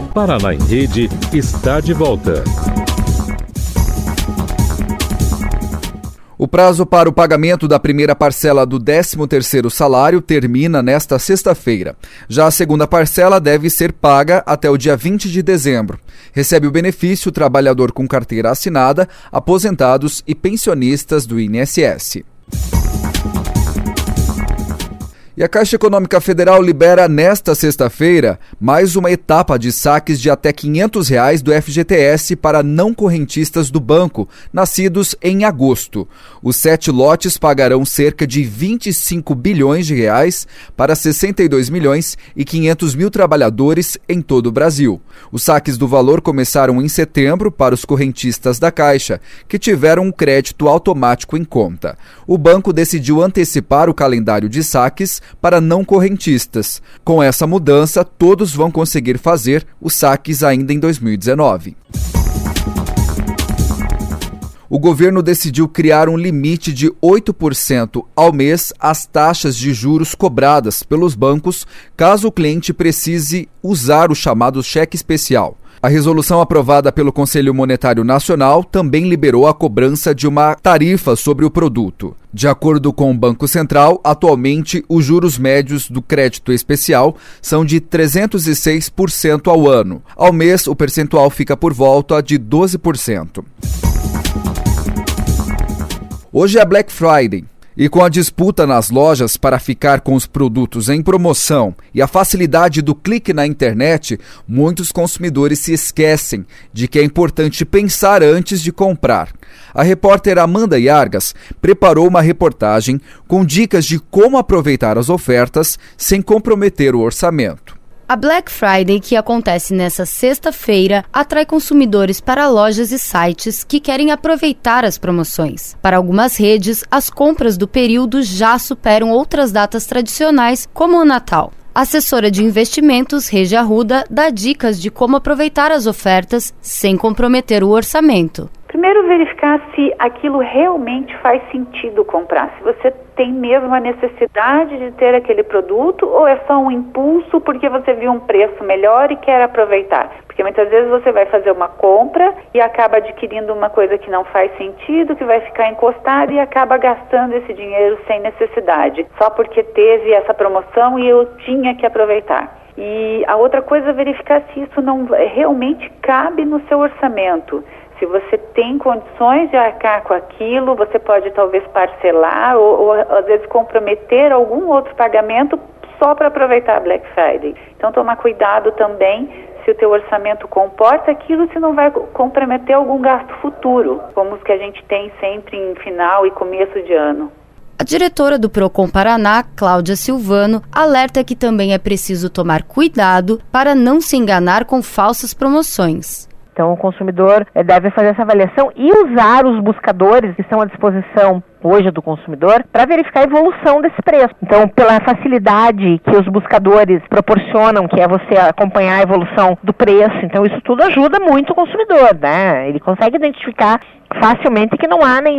Paraná em Rede está de volta. O prazo para o pagamento da primeira parcela do 13º salário termina nesta sexta-feira. Já a segunda parcela deve ser paga até o dia 20 de dezembro. Recebe o benefício o trabalhador com carteira assinada, aposentados e pensionistas do INSS. E a Caixa Econômica Federal libera nesta sexta-feira mais uma etapa de saques de até R$ 500 do FGTS para não correntistas do banco, nascidos em agosto. Os 7 lotes pagarão cerca de 25 bilhões de reais para 62 milhões e 500 mil trabalhadores em todo o Brasil. Os saques do valor começaram em setembro para os correntistas da Caixa, que tiveram um crédito automático em conta. O banco decidiu antecipar o calendário de saques para não correntistas. Com essa mudança, todos vão conseguir fazer os saques ainda em 2019. O governo decidiu criar um limite de 8% ao mês às taxas de juros cobradas pelos bancos caso o cliente precise usar o chamado cheque especial. A resolução aprovada pelo Conselho Monetário Nacional também liberou a cobrança de uma tarifa sobre o produto. De acordo com o Banco Central, atualmente os juros médios do crédito especial são de 306% ao ano. Ao mês, o percentual fica por volta de 12%. Hoje é Black Friday. E com a disputa nas lojas para ficar com os produtos em promoção e a facilidade do clique na internet, muitos consumidores se esquecem de que é importante pensar antes de comprar. A repórter Amanda Yargas preparou uma reportagem com dicas de como aproveitar as ofertas sem comprometer o orçamento. A Black Friday, que acontece nesta sexta-feira, atrai consumidores para lojas e sites que querem aproveitar as promoções. Para algumas redes, as compras do período já superam outras datas tradicionais, como o Natal. A assessora de investimentos, Regia Arruda, dá dicas de como aproveitar as ofertas sem comprometer o orçamento. Primeiro, verificar se aquilo realmente faz sentido comprar, se você tem mesmo a necessidade de ter aquele produto ou é só um impulso porque você viu um preço melhor e quer aproveitar. Porque muitas vezes você vai fazer uma compra e acaba adquirindo uma coisa que não faz sentido, que vai ficar encostada e acaba gastando esse dinheiro sem necessidade, só porque teve essa promoção e eu tinha que aproveitar. E a outra coisa é verificar se isso não realmente cabe no seu orçamento. Se você tem condições de arcar com aquilo, você pode talvez parcelar ou às vezes comprometer algum outro pagamento só para aproveitar a Black Friday. Então tomar cuidado também se o teu orçamento comporta aquilo, se não vai comprometer algum gasto futuro, como os que a gente tem sempre em final e começo de ano. A diretora do Procon Paraná, Cláudia Silvano, alerta que também é preciso tomar cuidado para não se enganar com falsas promoções. Então o consumidor deve fazer essa avaliação e usar os buscadores que estão à disposição hoje do consumidor para verificar a evolução desse preço. Então, pela facilidade que os buscadores proporcionam, que é você acompanhar a evolução do preço, então isso tudo ajuda muito o consumidor, né? Ele consegue identificar facilmente que não há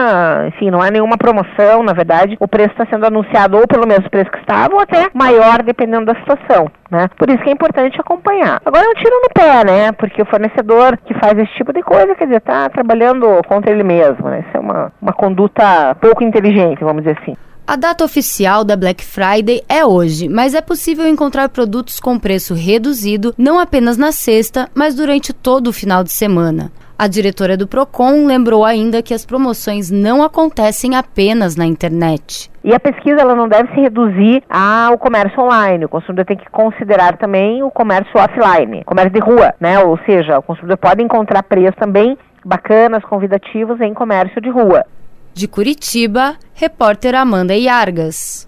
nenhuma promoção, na verdade, o preço está sendo anunciado ou pelo mesmo preço que estava ou até maior, dependendo da situação, né? Por isso que é importante acompanhar. Agora é um tiro no pé, né? Porque o fornecedor que faz esse tipo de coisa, quer dizer, está trabalhando contra ele mesmo, né? Isso é uma conduta pouco inteligente, vamos dizer assim. A data oficial da Black Friday é hoje, mas é possível encontrar produtos com preço reduzido não apenas na sexta, mas durante todo o final de semana. A diretora do Procon lembrou ainda que as promoções não acontecem apenas na internet. E a pesquisa ela não deve se reduzir ao comércio online. O consumidor tem que considerar também o comércio offline, comércio de rua, né? Ou seja, o consumidor pode encontrar preços também bacanas, convidativos em comércio de rua. De Curitiba, repórter Amanda Yargas.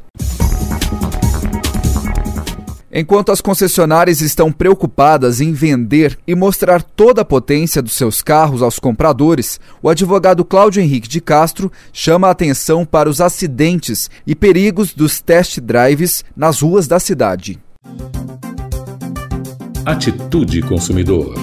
Enquanto as concessionárias estão preocupadas em vender e mostrar toda a potência dos seus carros aos compradores, o advogado Cláudio Henrique de Castro chama a atenção para os acidentes e perigos dos test drives nas ruas da cidade. Atitude Consumidor.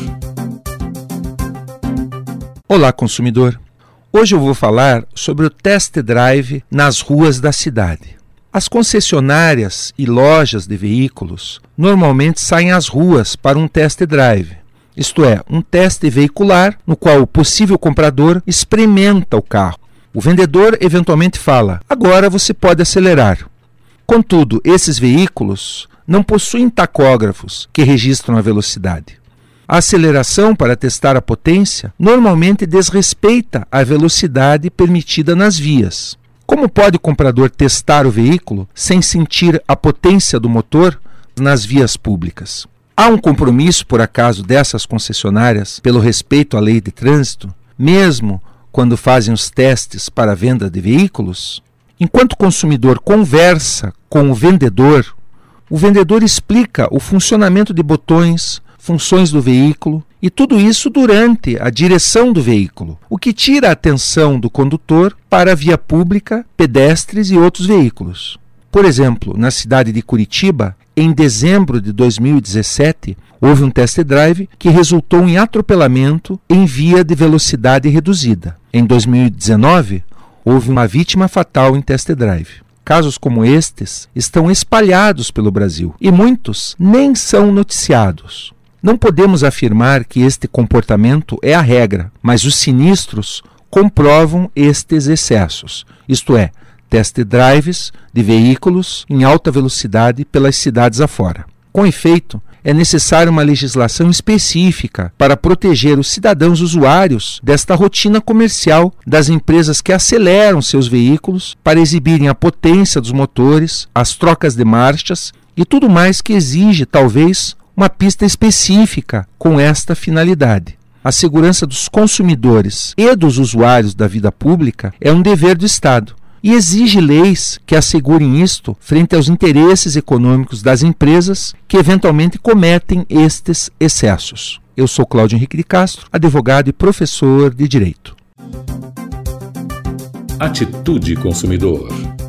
Olá, consumidor. Hoje eu vou falar sobre o test drive nas ruas da cidade. As concessionárias e lojas de veículos normalmente saem às ruas para um test drive, isto é, um teste veicular no qual o possível comprador experimenta o carro. O vendedor eventualmente fala: agora você pode acelerar. Contudo, esses veículos não possuem tacógrafos que registram a velocidade. A aceleração para testar a potência normalmente desrespeita a velocidade permitida nas vias. Como pode o comprador testar o veículo sem sentir a potência do motor nas vias públicas? Há um compromisso, por acaso, dessas concessionárias pelo respeito à lei de trânsito, mesmo quando fazem os testes para a venda de veículos? Enquanto o consumidor conversa com o vendedor explica o funcionamento de botões, funções do veículo e tudo isso durante a direção do veículo, o que tira a atenção do condutor para a via pública, pedestres e outros veículos. Por exemplo, na cidade de Curitiba, em dezembro de 2017, houve um test drive que resultou em atropelamento em via de velocidade reduzida. Em 2019, houve uma vítima fatal em test drive. Casos como estes estão espalhados pelo Brasil e muitos nem são noticiados. Não podemos afirmar que este comportamento é a regra, mas os sinistros comprovam estes excessos, isto é, test drives de veículos em alta velocidade pelas cidades afora. Com efeito, é necessária uma legislação específica para proteger os cidadãos usuários desta rotina comercial das empresas que aceleram seus veículos para exibirem a potência dos motores, as trocas de marchas e tudo mais que exige, talvez, uma pista específica com esta finalidade. A segurança dos consumidores e dos usuários da vida pública é um dever do Estado e exige leis que assegurem isto frente aos interesses econômicos das empresas que eventualmente cometem estes excessos. Eu sou Cláudio Henrique de Castro, advogado e professor de Direito. Atitude Consumidor.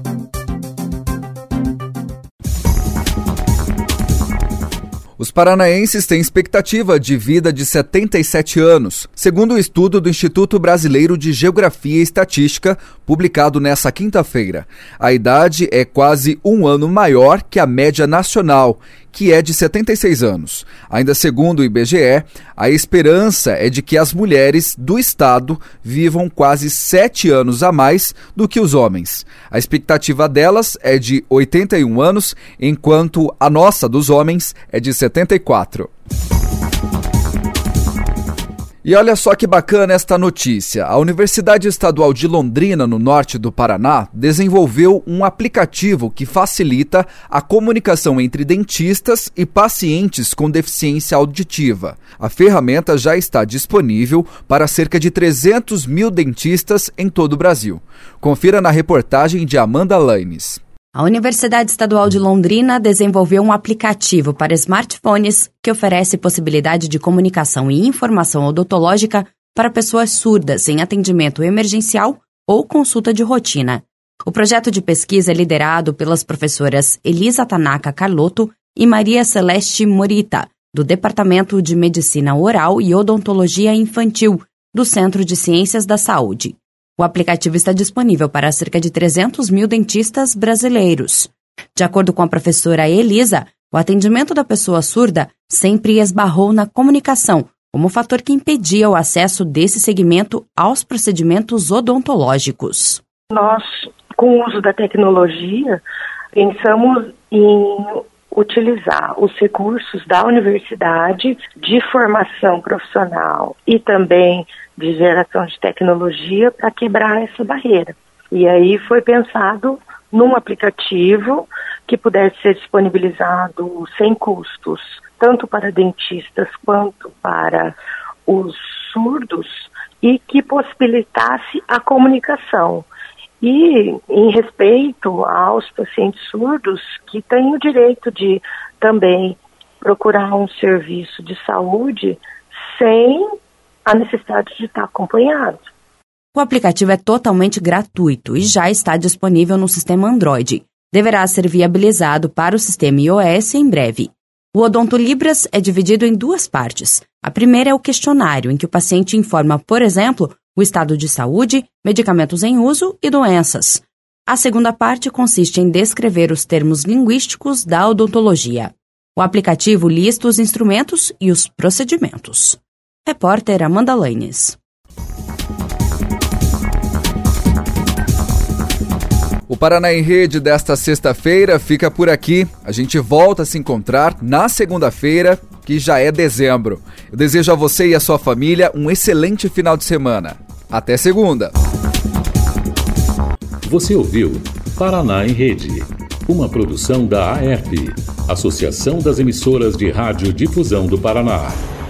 Os paranaenses têm expectativa de vida de 77 anos, segundo o estudo do Instituto Brasileiro de Geografia e Estatística, publicado nesta quinta-feira. A idade é quase um ano maior que a média nacional, que é de 76 anos. Ainda segundo o IBGE, a esperança é de que as mulheres do estado vivam quase 7 anos a mais do que os homens. A expectativa delas é de 81 anos, enquanto a nossa dos homens é de 74. E olha só que bacana esta notícia. A Universidade Estadual de Londrina, no norte do Paraná, desenvolveu um aplicativo que facilita a comunicação entre dentistas e pacientes com deficiência auditiva. A ferramenta já está disponível para cerca de 300 mil dentistas em todo o Brasil. Confira na reportagem de Amanda Laines. A Universidade Estadual de Londrina desenvolveu um aplicativo para smartphones que oferece possibilidade de comunicação e informação odontológica para pessoas surdas em atendimento emergencial ou consulta de rotina. O projeto de pesquisa é liderado pelas professoras Elisa Tanaka Carlotto e Maria Celeste Morita, do Departamento de Medicina Oral e Odontologia Infantil, do Centro de Ciências da Saúde. O aplicativo está disponível para cerca de 300 mil dentistas brasileiros. De acordo com a professora Elisa, o atendimento da pessoa surda sempre esbarrou na comunicação, como fator que impedia o acesso desse segmento aos procedimentos odontológicos. Nós, com o uso da tecnologia, pensamos em utilizar os recursos da universidade de formação profissional e também de geração de tecnologia para quebrar essa barreira. E aí foi pensado num aplicativo que pudesse ser disponibilizado sem custos, tanto para dentistas quanto para os surdos, e que possibilitasse a comunicação. E em respeito aos pacientes surdos que têm o direito de também procurar um serviço de saúde sem a necessidade de estar acompanhado. O aplicativo é totalmente gratuito e já está disponível no sistema Android. Deverá ser viabilizado para o sistema iOS em breve. O Odonto Libras é dividido em duas partes. A primeira é o questionário, em que o paciente informa, por exemplo, o estado de saúde, medicamentos em uso e doenças. A segunda parte consiste em descrever os termos linguísticos da odontologia. O aplicativo lista os instrumentos e os procedimentos. Repórter Amanda Lanes. O Paraná em Rede desta sexta-feira fica por aqui. A gente volta a se encontrar na segunda-feira, que já é dezembro. Eu desejo a você e a sua família um excelente final de semana. Até segunda! Você ouviu Paraná em Rede, uma produção da AERP, Associação das Emissoras de Rádio Difusão do Paraná.